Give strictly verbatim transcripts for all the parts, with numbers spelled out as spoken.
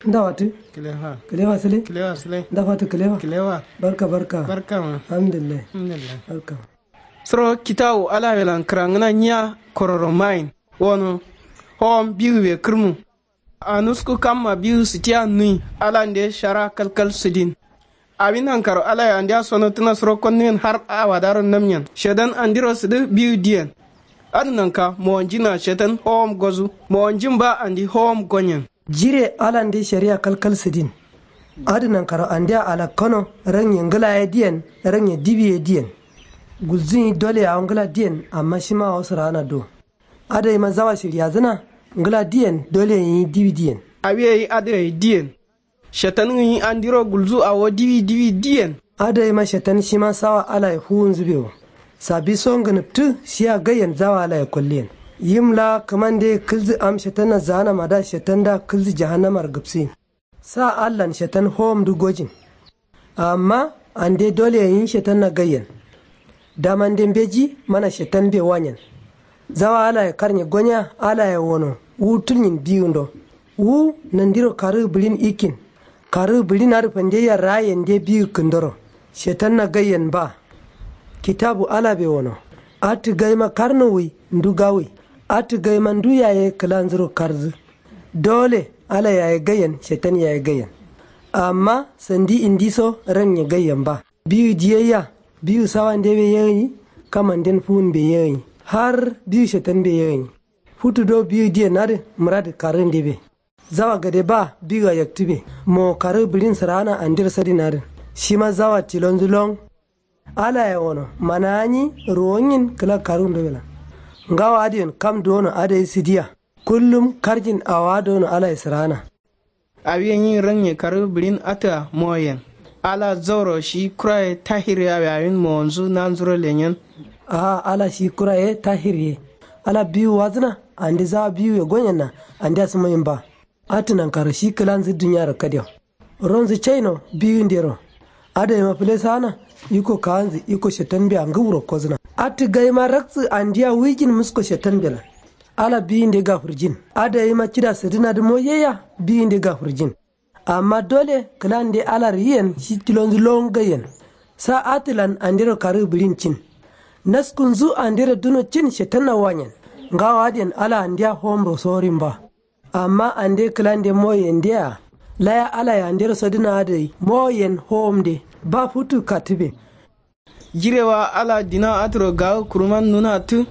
Ndawatu? Kilewa. Kilewa sile? Kilewa sile. Ndafatu kilewa? Kilewa. Barka barka. Barka ma. Alhamdulillah. Alhamdulillah. Barka. Sro kitawu ala welan krangna nya kororo main. Wono hom biwe krmu. Anusku kamma biu sitia nui ala nde shara kalkal sidin. Abin hankaro ala ya ndia sono tuna sro konnen har awadaro namnyan. Shedan andiro sidu biu dien. Adnanka monjina shetan hom gozu. Monjimba andi hom gonyan. Jire ala ndi sharia kalkal sidin. Adinan karo andia ala kono ranye ngala ya dien, ranye dibi ya dien. Gulzini dole ya ngala dien amma shima wasu rana do. Ada yi mazawa shirya zina ngala dien dole yi dibi dien. Abiye yi ada yi dien. Shetan yi andiro gulzu awo dibi dibi dien. Ada yi ma shetan shima sawa ala ya huun zubewa. Sabi son ganiptu shiya gayen zawa ala ya kulliyan. Yimla kamande kilzi am shetana zana mada shetanda kilzi jahannamar gupsi sa allan shetan hom du gojin amma ande dole yin shetan na gayyan damande beji mana shetan be wanyan zawa ala ya karnya gonya ala ya wono wutulin biyundo wu nandiro karu bilin ikin karu bilin ar pande ya rayen de biyu kundoro shetan na gayyan ba kitabu ala be wono atu gayma karnowi ndugawi atu gayman du yaye kalanzuro karzu dole ala yaye gayan shetan yaye gayan amma sandi indiso ran ya gayan ba biyu diyayya biyu sawan de be yayi kaman den fun be yayi har biyu shetan be yayi futu do biyu diye nade murad karin debe zawa gade ba biyu yaktube mo karu bilin sarana andir sadinare shima zawa tilonzulong ala ya wono manani ruwonyin kala karun dobela ngawa adiyon kam dono ada sidiya kullum karjin awa dono ala israna Abiyen yin ranye karu bilin ata moyen ala zoro shi kuraye tahiri yayin monzu nanzuro lenyen a ala shi kuraye tahiri ala biyu wazna andi za biyu ya gonyana andi asmayin ba atunan karu shi kalanzu dunyar kadiyo ronzu chaino biyu ndero ada ya mafile sana iko kaanzi iko shetan biya nguro kozna ati gaima raksu andiya wigin musko shetan bela ala biyinde gafurjin ada yima kida sedina de moyeya biyinde gafurjin amma dole klande ala riyen shi tilonzu longayen sa atilan andiro karu bilincin naskunzu andiro duno cin shetan na wanyen ngawa den ala andiya homro sorimba amma ande klande moyen dia laya ala ya andiro sedina ade moyen homde ba futu katibe jirewa ala dina atro ga kuruman nuna tu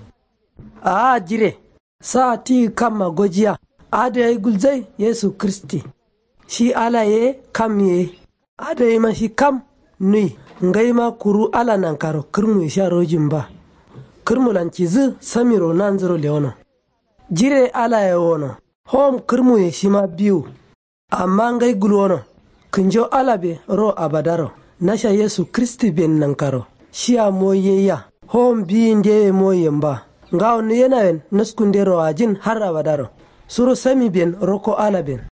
a jire sa ti kama gojiya ada yi gulzai yesu kristi shi ala ye kam ye ada yi ma shi kam nui ngai ma kuru ala nan karo kirmu sha rojin ba kirmu lancizu samiro nan zuro leono jire ala ye wono hom kirmu ye shi ma biyu amma ngai gulwono kinjo ala be ro abadaro nasha yesu kristi ben nan karo shiya moyeya hom bi ndewe moyen ba ngawo no yenawen naskundero ajin har abadaro suro sami ben roko ala ben